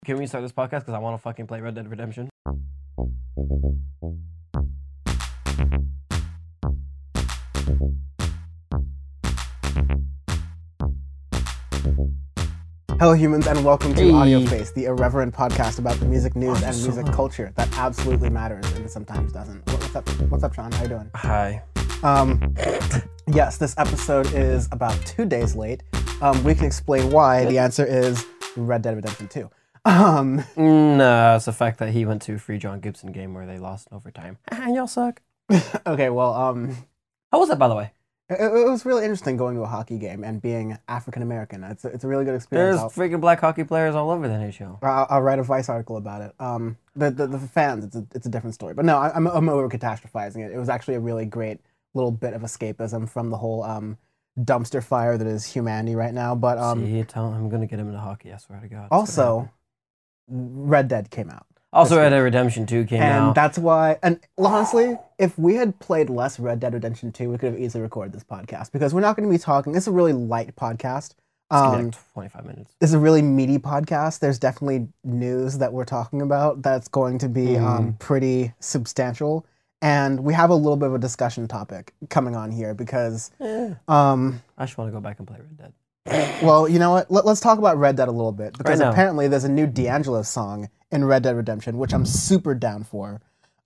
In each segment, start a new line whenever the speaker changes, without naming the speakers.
Can we start this podcast? Because I want to fucking play Red Dead Redemption.
Hello, humans, and welcome to
Hey.
Audio Face, the irreverent podcast about the music news and music culture that absolutely matters and sometimes doesn't. What's up, Sean? How you doing?
Hi.
Yes, this episode is about 2 days late. We can explain why. The answer is Red Dead Redemption 2.
No, it's the fact that he went to a free John Gibson game where they lost in overtime. Y'all suck.
Okay, well,
How was that, by the way?
it was really interesting going to a hockey game and being African American. It's a really good experience.
There's freaking black hockey players all over the NHL.
I'll write a Vice article about it. The fans, it's a different story. But no, I'm over catastrophizing it. It was actually a really great little bit of escapism from the whole dumpster fire that is humanity right now. But
See, I'm gonna get him into hockey. I swear to God.
also, Red Dead came out.
Also, Red Dead Redemption 2 came
And
out.
that's why, and honestly, if we had played less Red Dead Redemption 2, we could have easily recorded this podcast because we're not going to be talking. It's a really light podcast.
It's gonna be like 25 minutes.
It's a really meaty podcast. There's definitely news that we're talking about that's going to be pretty substantial. And we have a little bit of a discussion topic coming on here because,
I just want to go back and play Red Dead.
well, you know what? Let's talk about Red Dead a little bit because
Right now.
apparently there's a new D'Angelo song in Red Dead Redemption, which I'm super down for.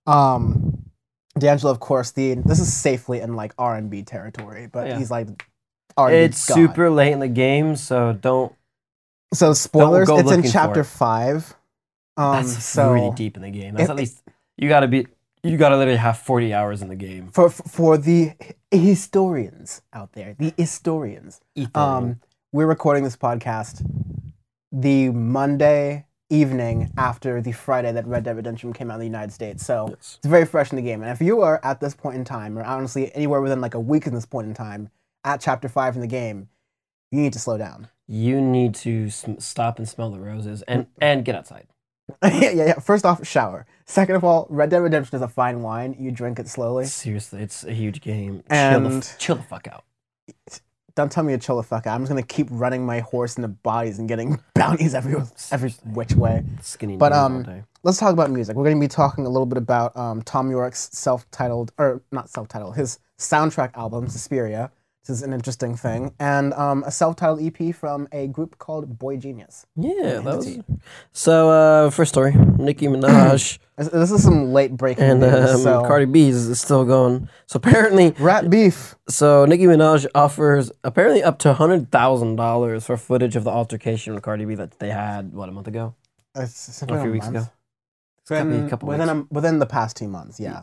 D'Angelo, of course, this is safely in like R&B territory, but
Yeah.
he's like R&B
It's
god.
super late in the game, so don't.
So spoilers,
go
it's in
looking for
chapter
it.
5.
That's
so
really deep in the game. That's
It-
at least you gotta literally have 40 hours in the game.
for the historians out there, the historians.
Ethan.
We're recording this podcast the Monday evening after the Friday that Red Dead Redemption came out in the United States. So
Yes.
it's very fresh in the game. And if you are at this point in time, or honestly anywhere within like a week in this point in time, at chapter 5 in the game, you need to slow down.
You need to stop and smell the roses and get outside.
yeah. First off, shower. Second of all, Red Dead Redemption is a fine wine. You drink it slowly.
Seriously, it's a huge game.
And-
Chill the fuck out.
Don't tell me to chill the fuck out. I'm just going to keep running my horse into bodies and getting bounties every which way.
Skinny
But,
dudes all day.
Let's talk about music. We're going to be talking a little bit about Tom York's his soundtrack album, Suspiria. This is an interesting thing. And a self-titled EP from a group called Boy Genius.
Yeah, that was.
Entity.
So, first story: Nicki Minaj
This is some late breaking
and
news. So,
Cardi B is still going. So apparently,
rat beef.
so Nicki Minaj offers apparently up to $100,000 for footage of the altercation with Cardi B that they had a month ago,
It's
a few weeks ago. It's gotta be a couple weeks.
Within the past 2 months, yeah.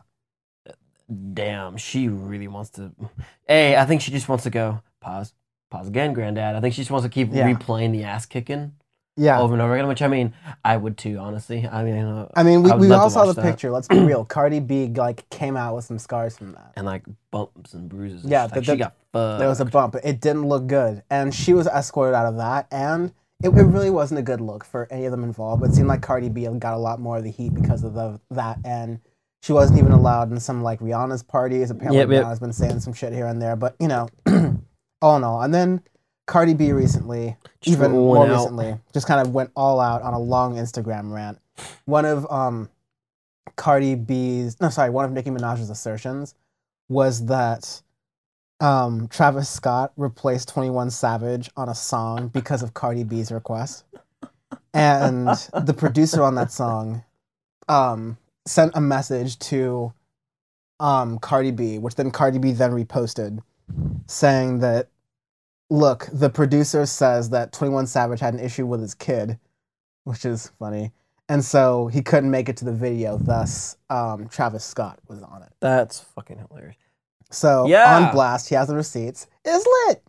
Damn, she really wants to. Hey, I think she just wants to go pause again, Granddad. I think she just wants to keep
Yeah.
replaying the ass kicking
Yeah.
over and over again. Which I mean, I would too, honestly. I mean,
we
would love
all
to
saw
watch
the
that.
picture. Let's be real. Cardi B like came out with some scars from that.
And like bumps and bruises. And
Yeah,
shit. Like,
the-
she got fucked.
There was a bump. It didn't look good, and she was escorted out of that, and it really wasn't a good look for any of them involved. It seemed like Cardi B got a lot more of the heat because of that, and she wasn't even allowed in some like Rihanna's parties. Apparently,
Yep.
Rihanna's been saying some shit here and there, but you know, all in all. And then Cardi B recently,
Just
even
went
more
out.
recently, just kind of went all out on a long Instagram rant. One of one of Nicki Minaj's assertions was that Travis Scott replaced 21 Savage on a song because of Cardi B's request. And the producer on that song sent a message to Cardi B, which then Cardi B then reposted, saying that, look, the producer says that 21 Savage had an issue with his kid, which is funny. And so he couldn't make it to the video, thus Travis Scott was on it.
That's fucking hilarious.
So
Yeah.
on blast, he has the receipts. It's lit.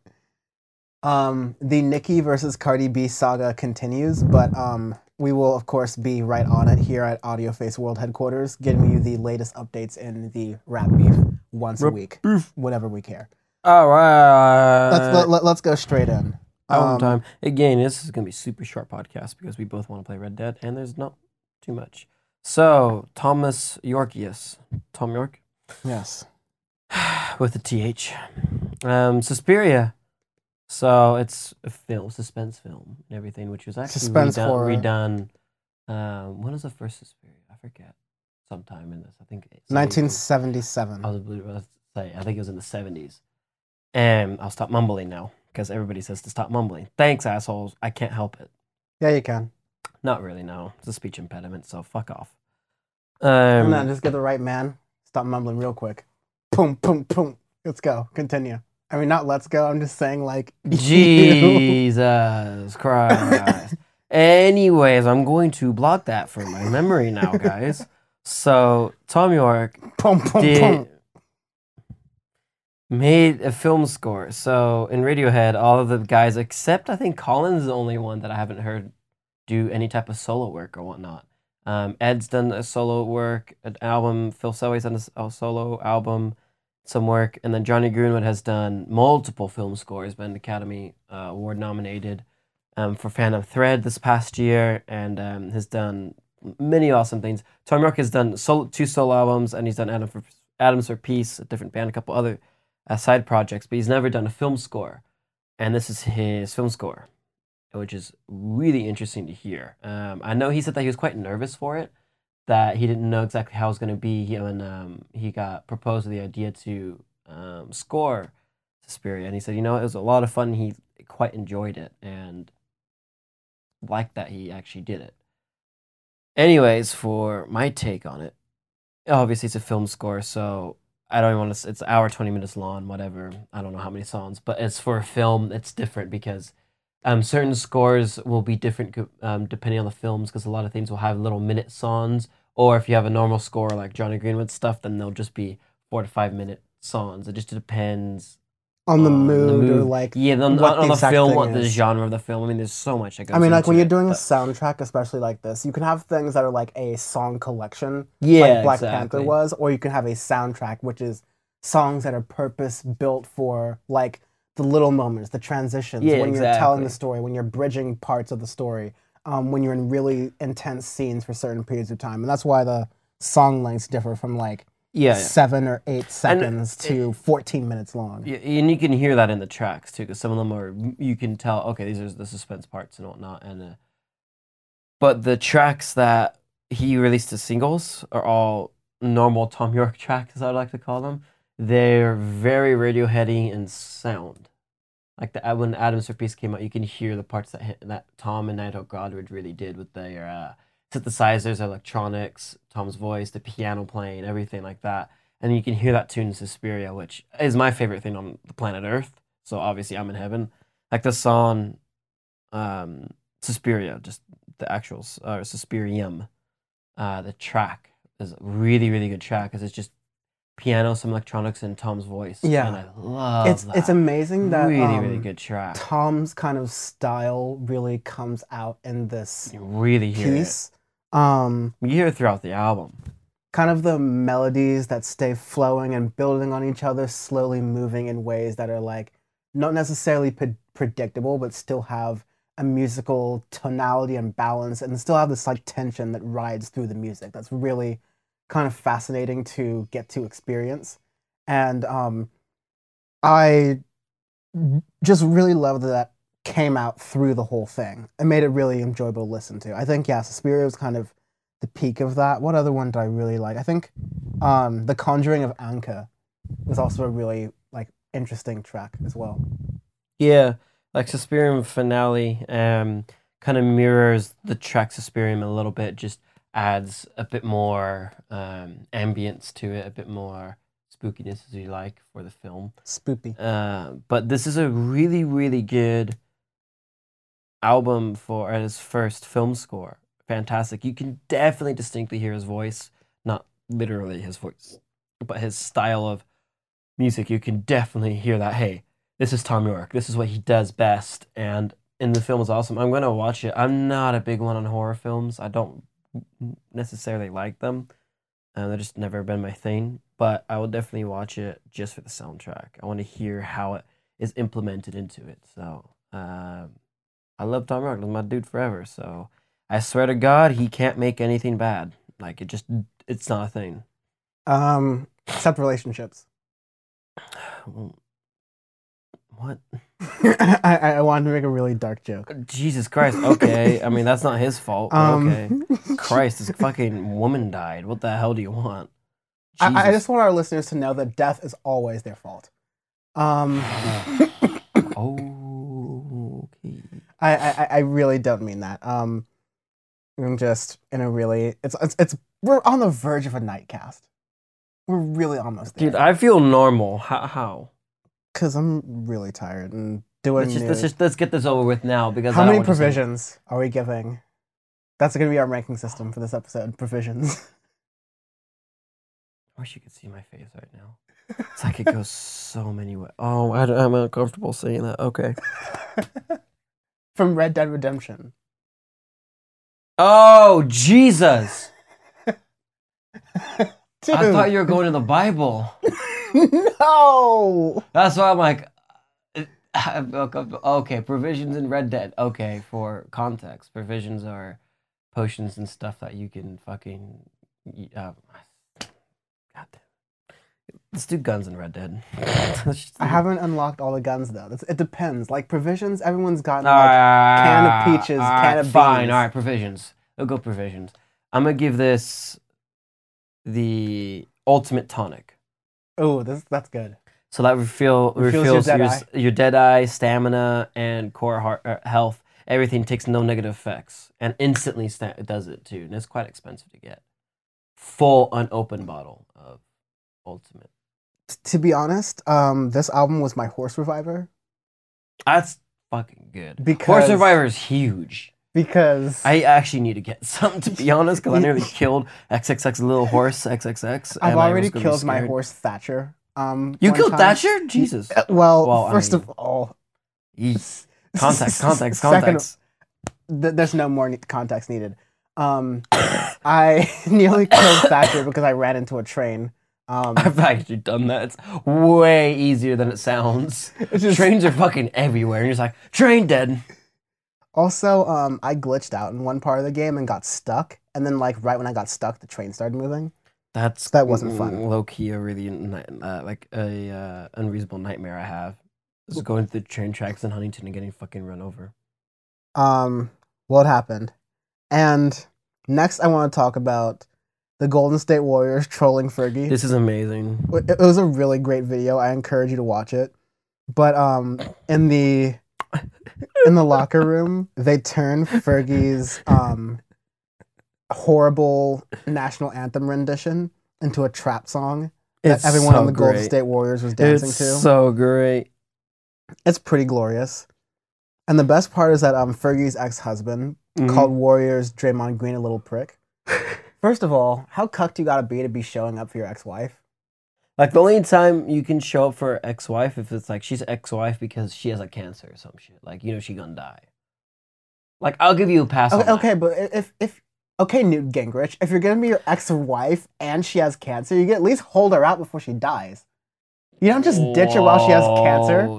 The Nicki versus Cardi B saga continues, but we will of course be right on it here at Audio Face World Headquarters, giving you the latest updates in the rap beef once a week, whenever we care.
All right.
Let's go straight in.
Time. Again, this is gonna be a super short podcast because we both want to play Red Dead, and there's not too much. So Tom York,
Yes.
with a TH. Suspiria. So it's a film, suspense film, and everything, which was actually
Suspense horror.
redone When was the first Suspiria? I forget. Sometime in this, I think
1977.
I was about to say, I think it was in the 70s. And I'll stop mumbling now because everybody says to stop mumbling. Thanks, assholes. I can't help it.
Yeah, you can.
Not really, no. It's a speech impediment, so fuck off.
And then just get the right man. Stop mumbling real quick. Boom, boom, boom. Let's go. Continue. I mean, not let's go. I'm just saying, like,
Jesus Christ. Anyways, I'm going to block that from my memory now, guys. So, Tom York
boom, boom, boom.
made a film score. So, in Radiohead, all of the guys, except I think Colin's is the only one that I haven't heard do any type of solo work or whatnot. Ed's done a solo work, an album. Phil Selway's done a solo album, some work, and then Johnny Greenwood has done multiple film scores, been Academy Award nominated for Phantom Thread this past year, and has done many awesome things. Tom York has done two solo albums, and he's done Atoms for Peace, a different band, a couple other side projects, but he's never done a film score, and this is his film score, which is really interesting to hear. I know he said that he was quite nervous for it, that he didn't know exactly how it was going to be when he got proposed the idea to score Suspiria, and he said, it was a lot of fun. He quite enjoyed it and liked that he actually did it. Anyways, for my take on it, obviously it's a film score, so I don't even want to. It's an hour 20 minutes long, whatever. I don't know how many songs, but it's for a film. It's different because certain scores will be different depending on the films, because a lot of things will have little minute songs, or if you have a normal score like Johnny Greenwood stuff, then they'll just be 4 to 5 minute songs. It just depends
on the mood, or
on the film, what the genre of the film. I mean, there's so much that goes.
I mean, like when you're doing a soundtrack, especially like this, you can have things that are like a song collection, like Black Panther was, or you can have a soundtrack, which is songs that are purpose built for like the little moments, the transitions, when you're telling the story, when you're bridging parts of the story, when you're in really intense scenes for certain periods of time, and that's why the song lengths differ from like 7 or 8 seconds to 14 minutes long.
Yeah, and you can hear that in the tracks too, because some of them are, you can tell, okay, these are the suspense parts and whatnot. And but the tracks that he released as singles are all normal Tom York tracks, as I like to call them. They're very Radioheady in sound. Like when Atoms for Peace came out, you can hear the parts that Tom and Nigel Godrich really did with their synthesizers, electronics, Tom's voice, the piano playing, everything like that. And you can hear that tune in Suspiria, which is my favorite thing on the planet Earth. So obviously I'm in heaven. Like the song Suspiria, just the actual Suspirium, the track is a really, really good track because it's just piano, some electronics, and Tom's voice.
Yeah,
and I love that.
It's amazing that
really, really good track.
Tom's kind of style really comes out in this
really
piece.
You hear it throughout the album.
Kind of the melodies that stay flowing and building on each other, slowly moving in ways that are like not necessarily predictable, but still have a musical tonality and balance, and still have this like tension that rides through the music. That's really kind of fascinating to get to experience. And I just really love that came out through the whole thing. It made it really enjoyable to listen to. I think, Suspiria was kind of the peak of that. What other one did I really like? I think The Conjuring of Anka was also a really like interesting track as well.
Yeah, like Suspirium Finale kind of mirrors the track Suspirium a little bit, just adds a bit more ambience to it, a bit more spookiness, as you like, for the film.
Spoopy.
But this is a really, really good album for his first film score. Fantastic. You can definitely distinctly hear his voice, not literally his voice, but his style of music. You can definitely hear that, hey, this is Tom York. This is what he does best. And the film is awesome. I'm going to watch it. I'm not a big one on horror films. I don't necessarily like them. They've just never been my thing. But I will definitely watch it just for the soundtrack. I want to hear how it is implemented into it. So I love Tom York. He's my dude forever. So I swear to God, he can't make anything bad. Like it's not a thing.
Except relationships.
What?
I wanted to make a really dark joke.
Jesus Christ. Okay. I mean, that's not his fault. But okay. Christ, this fucking woman died. What the hell do you want?
I just want our listeners to know that death is always their fault.
Okay.
I really don't mean that. I'm just in a really it's we're on the verge of a nightcast. We're really almost there.
Dude, I feel normal. How?
Because I'm really tired and doing.
Let's get this over with now because
how many provisions are we giving? That's gonna be our ranking system for this episode. Provisions.
I wish you could see my face right now. It's like it goes so many ways. Oh, I'm uncomfortable saying that. Okay.
From Red Dead Redemption.
Oh, Jesus!
Dude.
I thought you were going to the Bible.
No!
That's why I'm like, okay, provisions in Red Dead. Okay, for context, provisions are potions and stuff that you can fucking... God damn. Let's do guns in Red Dead.
I haven't unlocked all the guns though. It depends. Like provisions, everyone's gotten like can of peaches, can of beans.
Fine, all right, provisions. We'll go provisions. I'm gonna give this the ultimate tonic.
Oh, that's good.
So that refills your Deadeye, stamina, and core health. Everything takes no negative effects, and instantly does it too. And it's quite expensive to get. Full unopened bottle of ultimate.
To be honest, this album was my horse reviver.
That's fucking good.
Because
Horse Reviver is huge.
Because
I actually need to get some, to be honest, because I nearly killed XXX Little Horse XXX.
I've already killed my horse Thatcher.
You killed Thatcher? Jesus.
Well, first of all,
context.
There's no more context needed. I nearly killed Thatcher because I ran into a train.
I've actually done that. It's way easier than it sounds. Trains are fucking everywhere, and you're just like, train dead.
Also, I glitched out in one part of the game and got stuck, and then like right when I got stuck, the train started moving. That wasn't fun.
Low key, a really unreasonable nightmare I have is going through the train tracks in Huntington and getting fucking run over.
What happened? And next, I want to talk about the Golden State Warriors trolling Fergie.
This is amazing.
It was a really great video. I encourage you to watch it. But in the locker room, they turned Fergie's horrible national anthem rendition into a trap song that everyone on the Golden State Warriors was dancing to.
It's so great.
It's pretty glorious. And the best part is that Fergie's ex-husband called Warriors Draymond Green a little prick. First of all, how cucked you gotta be showing up for your ex-wife?
Like, the only time you can show up for ex-wife if it's like she's ex-wife because she has a cancer or some shit. Like, she gonna die. Like, I'll give you a pass on that.
Okay, but if Newt Gingrich, if you're gonna be your ex-wife and she has cancer, you can at least hold her out before she dies. You don't just ditch her while she has cancer.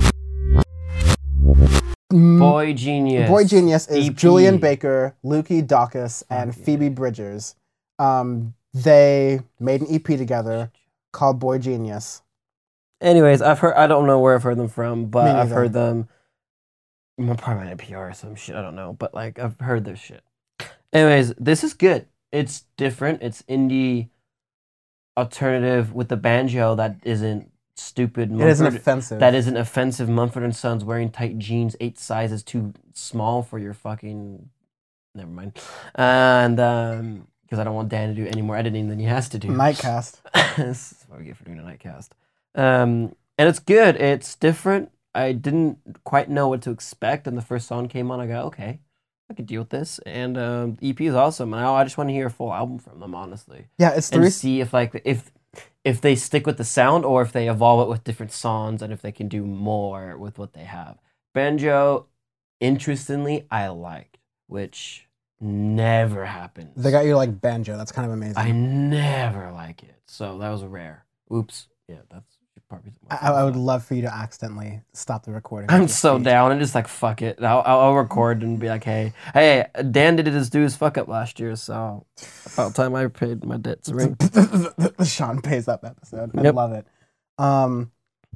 Boy Genius.
Boy Genius is EP. Julian Baker, Lukey Dacus, and Phoebe Bridgers. They made an EP together called Boy Genius.
Anyways, I don't know where I've heard them from, but I've heard them probably on NPR or some shit, I don't know, but like I've heard their shit. Anyways, this is good. It's different. It's indie alternative with the banjo that isn't stupid.
It isn't offensive.
That isn't offensive. Mumford & Sons wearing tight jeans, 8 sizes too small for your fucking... Never mind. And because I don't want Dan to do any more editing than he has to do.
Nightcast.
That's what we get for doing a nightcast. And it's good. It's different. I didn't quite know what to expect, and the first song came on. I go, okay, I could deal with this. And the EP is awesome. And I just want to hear a full album from them, honestly.
Yeah, it's
and see if they stick with the sound or if they evolve it with different songs and if they can do more with what they have. Banjo, interestingly, I liked, which never happens.
They got you like banjo. That's kind of amazing.
I never like it, so that was rare. Oops. Yeah, that's probably.
I would love for you to accidentally stop the recording.
I'm so down and just like fuck it. I'll record and be like, hey, Dan did his do his fuck up last year, so about time I paid my debts. Right?
Sean pays up episode. I love it.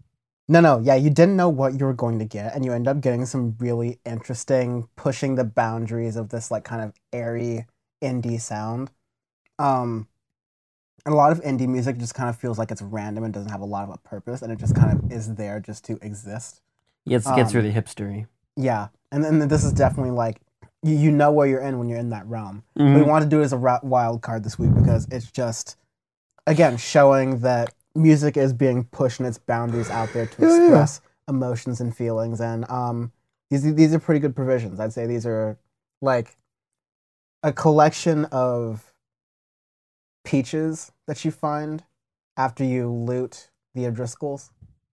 No, yeah, you didn't know what you were going to get, and you end up getting some really interesting, pushing the boundaries of this like kind of airy indie sound. Um, and a lot of indie music just kind of feels like it's random and doesn't have a lot of a purpose, and it just kind of is there just to exist.
Yeah, it gets
Um,
really hipstery.
yeah, and then this is definitely like you know where you're in when you're in that realm.
Mhm.
We want to do it as a wild card this week because it's just again showing that music is being pushed and its boundaries out there to express emotions and feelings, and these are pretty good provisions. I'd say these are like a collection of peaches that you find after you loot the O'Driscolls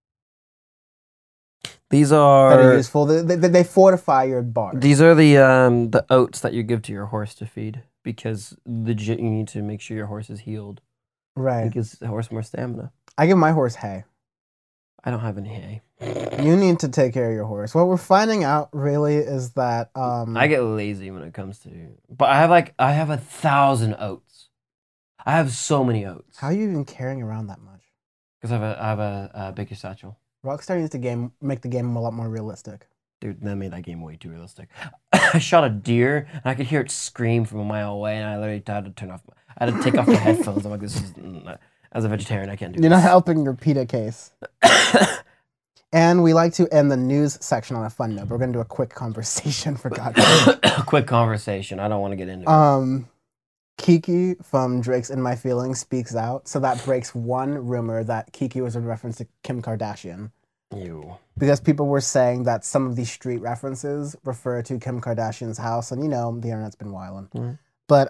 These
that are
are
useful. They fortify your bars.
these are the oats that you give to your horse to feed because legit you need to make sure your horse is healed. It
Right.
gives the horse more stamina.
I give my horse hay.
I don't have any hay.
You need to take care of your horse. What we're finding out really is that
I get lazy when it comes to, but I have 1,000 oats. I have so many oats.
how are you even carrying around that much?
Because I have a bigger satchel.
Rockstar needs to make the game a lot more realistic.
Dude, that made that game way too realistic. I shot a deer and I could hear it scream from a mile away, and I literally had to turn off. I had to take off my headphones. I'm like, this is as a vegetarian, I can't do
You're
this.
not helping your PETA case. And we like to end the news section on a fun note. But we're gonna do a quick conversation for God's sake.
Quick conversation. I don't want to get into it.
Kiki from Drake's In My Feelings speaks out, so that breaks one rumor that Kiki was in reference to Kim Kardashian.
You.
Because people were saying that some of these street references refer to Kim Kardashian's house, and you know the internet's been wilding.
Mhm.
But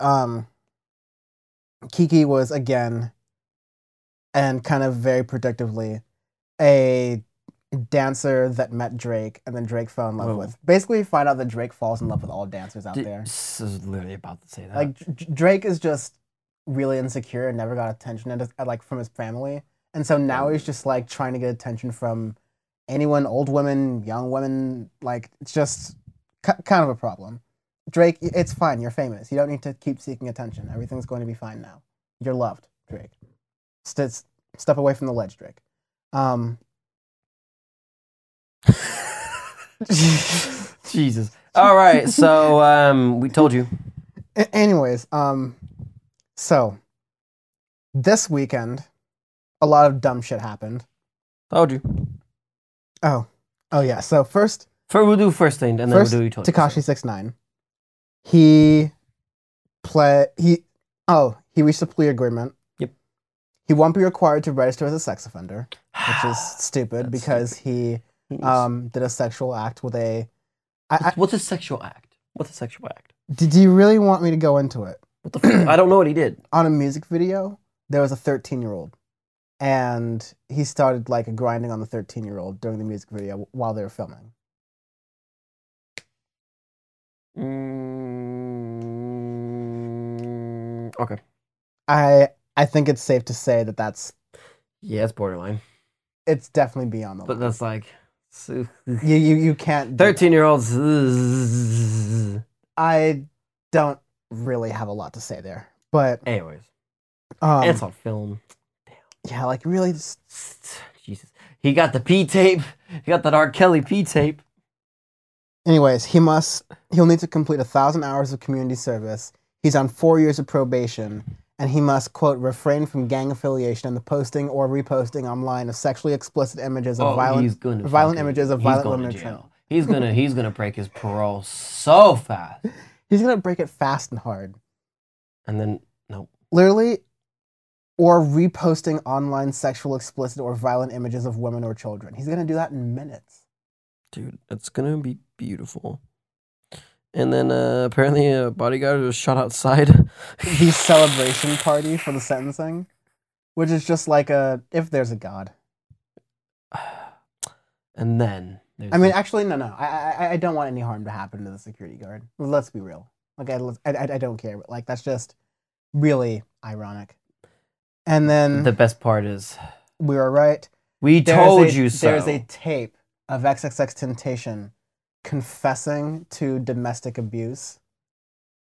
Kiki was again, and kind of very predictably, a dancer that met Drake, and then Drake fell in love
Whoa.
with. Basically, you find out that Drake falls in love with all dancers out there.
I was literally about to say that.
Like Drake is just really insecure and never got attention like from his family, and so now he's just like trying to get attention from anyone, old women, young women. Like it's just kind of a problem. Drake, it's fine. You're famous. You don't need to keep seeking attention. Everything's going to be fine now. You're loved, Drake. Step away from the ledge, Drake.
Jesus. All right, so we told you.
Anyways, so this weekend, a lot of dumb shit happened.
Told you.
Oh yeah. So first,
We'll do first thing, and then we'll do you told you.
Tekashi 6ix9ine. He reached a plea agreement.
Yep.
He won't be required to register as a sex offender, which is stupid
That's
because
stupid.
he did a sexual act with a.
What's a sexual act? What's a sexual act?
Did you really want me to go into it?
What the fuck? I don't know what he did.
On a music video, there was a 13-year-old, and he started like grinding on the 13-year-old during the music video while they were filming.
Okay.
I think it's safe to say that
Yeah, it's borderline.
it's definitely beyond the
But
line.
that's like
You can't. do that.
13-year-olds.
I don't really have a lot to say there, but
Anyways, it's on film.
yeah, like really, just,
Jesus, he got the P tape. He got that R. Kelly P tape.
anyways, he'll need to complete 1,000 hours of community service. He's on 4 years of probation, and he must quote refrain from gang affiliation and the posting or reposting online of sexually explicit images of violent images of violent women.
To jail. He's gonna break his parole so fast.
He's gonna break it fast and hard.
And then no.
Literally, or reposting online sexual explicit or violent images of women or children. He's gonna do that in minutes.
Dude, it's gonna be beautiful. And then apparently a bodyguard was shot outside.
The celebration party for the sentencing, which is just like if there's a God.
And then
I mean, actually, no. I don't want any harm to happen to the security guard. Let's be real. Like, I don't care. But, like, that's just really ironic. And then
the best part is
we were right.
we told you so.
There's a tape of XXXTentacion confessing to domestic abuse.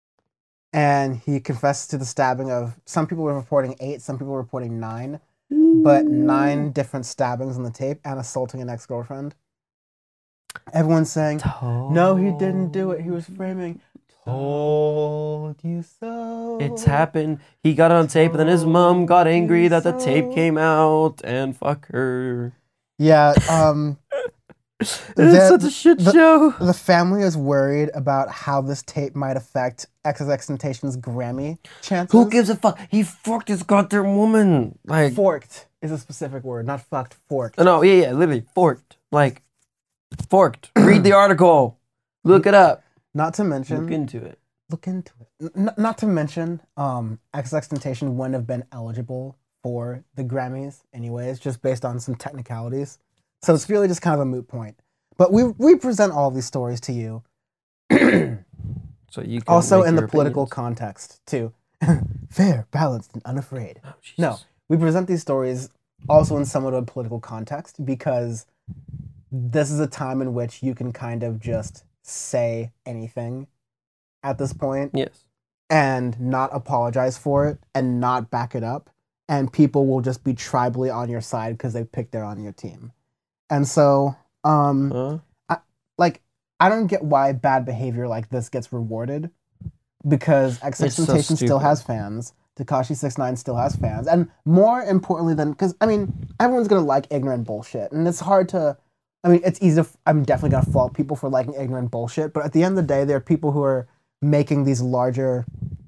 And he confessed to the stabbing of, some people were reporting 8, some people were reporting 9. but 9 different stabbings on the tape and assaulting an ex-girlfriend. Everyone's saying, no, he didn't do it. He was framing. Told you so.
It's happened. He got it on tape, and then his mom got angry that the tape came out, and fuck her.
Yeah,
It's such a shit show.
The family is worried about how this tape might affect XXXTentacion's Grammy chances.
Who gives a fuck? He forked his goddamn woman. Like,
Forked is a specific word, not fucked. Forked.
no, yeah, literally forked. Like, forked. Read the article. Look it up.
Not to mention.
Look into it.
Look into it. Not to mention, XXXTentacion wouldn't have been eligible for the Grammys anyways, just based on some technicalities. So it's really just kind of a moot point. But we present all these stories to you.
So you can
also
make
in the
your
political
opinions.
context too. Fair, balanced, and unafraid.
Oh, Jesus.
No, we present these stories also in somewhat of a political context because this is a time in which you can kind of just say anything at this point
Yes.
and not apologize for it and not back it up. And people will just be tribally on your side because they picked they're on your team. And so,
Huh?
I don't get why bad behavior like this gets rewarded because XXXTentacion
so
still
stupid.
has fans. Tekashi 69 still has fans. And more importantly than, because, I mean, everyone's going to like ignorant bullshit. And it's hard to, I mean, it's easy to, I'm definitely going to fault people for liking ignorant bullshit. But at the end of the day, there are people who are making these larger,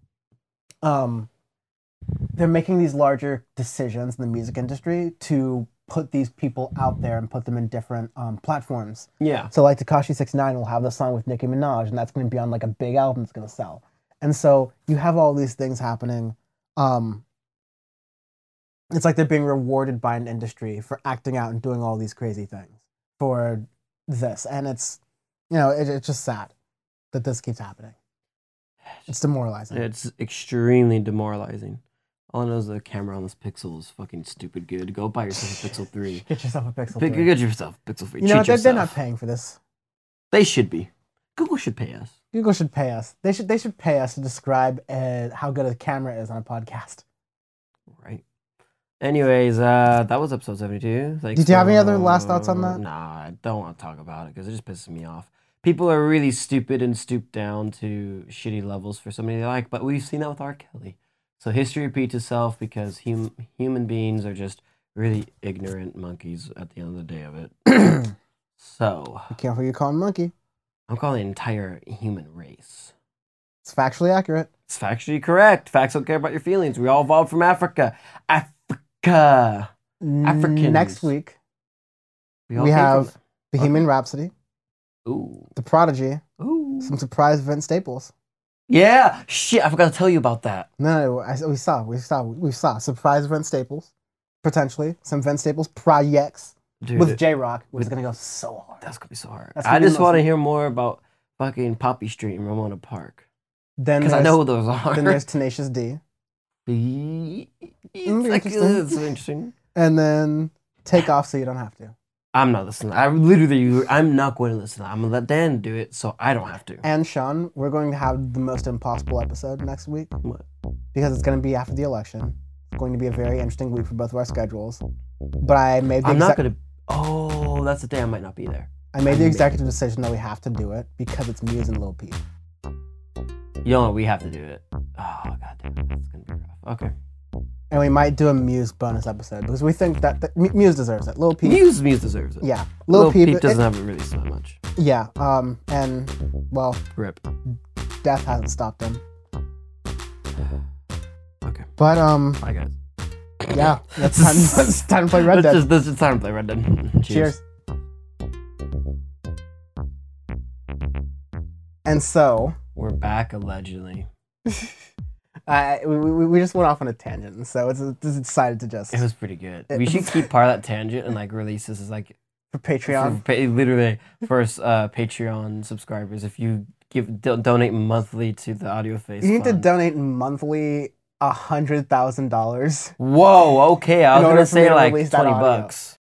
they're making these larger decisions in the music industry to put these people out there and put them in different platforms.
Yeah.
So like Tekashi 69 will have the song with Nicki Minaj, and that's going to be on like a big album that's going to sell. And so you have all these things happening. It's like they're being rewarded by an industry for acting out and doing all these crazy things for this. And it's, you know, it's just sad that this keeps happening. It's demoralizing.
It's extremely demoralizing. All I know is the camera on this Pixel is fucking stupid good. Go buy yourself a Pixel 3.
Get yourself a Pixel 3.
Get yourself a Pixel 3.
You know,
Treat
they're not
yourself.
paying for this.
They should be. Google should pay us.
Google should pay us. They should pay us to describe how good a camera is on a podcast.
Right. Anyways, that was episode 72. Thanks
Did you have any other last thoughts on that?
Nah, I don't want to talk about it because it just pisses me off. People are really stupid and stoop down to shitty levels for somebody they like, but we've seen that with R. Kelly. So history repeats itself because human beings are just really ignorant monkeys at the end of the day of it. So
Be careful you call him monkey.
I'm calling the entire human race.
It's factually accurate.
It's factually correct. Facts don't care about your feelings. We all evolved from Africa. Africa. Africans.
Next week,
We, all
we
came
have
from-
Bohemian Rhapsody,
Ooh.
The Prodigy,
Ooh.
some surprise Vince Staples.
Yeah. Shit, I forgot to tell you about that.
No, we saw surprise Vince Staples, potentially some Vince Staples projects
Dude,
with J Rock, which is gonna go so hard.
that's gonna be so hard.
That's gonna
I
be
just
the
want to
most-
hear more about fucking Poppy Street and Ramona Park.
Then
Because I know who those are.
then there's Tenacious D,
It's
interesting.
it's interesting.
and then Take Off So You Don't Have To.
I'm not listening. I'm not going to listen. I'm gonna let Dan do it, so I don't have to.
And Sean, we're going to have the most impossible episode next week
What?
because it's going to be after the election. It's going to be a very interesting week for both of our schedules. But I made the
I'm not gonna. Oh, that's the day I might not be there.
executive decision that we have to do it because it's Muse and Lil Peep.
You know what? We have to do it. Oh god damn it, that's gonna be rough. Okay.
And we might do a Muse bonus episode because we think that Muse deserves it. Lil Peep.
Muse deserves it.
Yeah.
Lil
Lil
Peep doesn't have it released that much.
Yeah. And, well,
Rip.
death hasn't stopped him.
Okay.
But,
Bye guys.
yeah. It's time to play Red Dead.
This is time to play Red Dead.
Cheers. And so,
We're back allegedly.
we just went off on a tangent, and so it's decided to just
It was pretty good. We should keep part of that tangent and like release this as like
for Patreon.
literally first Patreon subscribers. If you donate monthly to the Audio Face,
You need to
Fund.
donate monthly $100,000.
Whoa. Okay, I
in
was
order
gonna
for me
say
to
like
release that audio.
$20.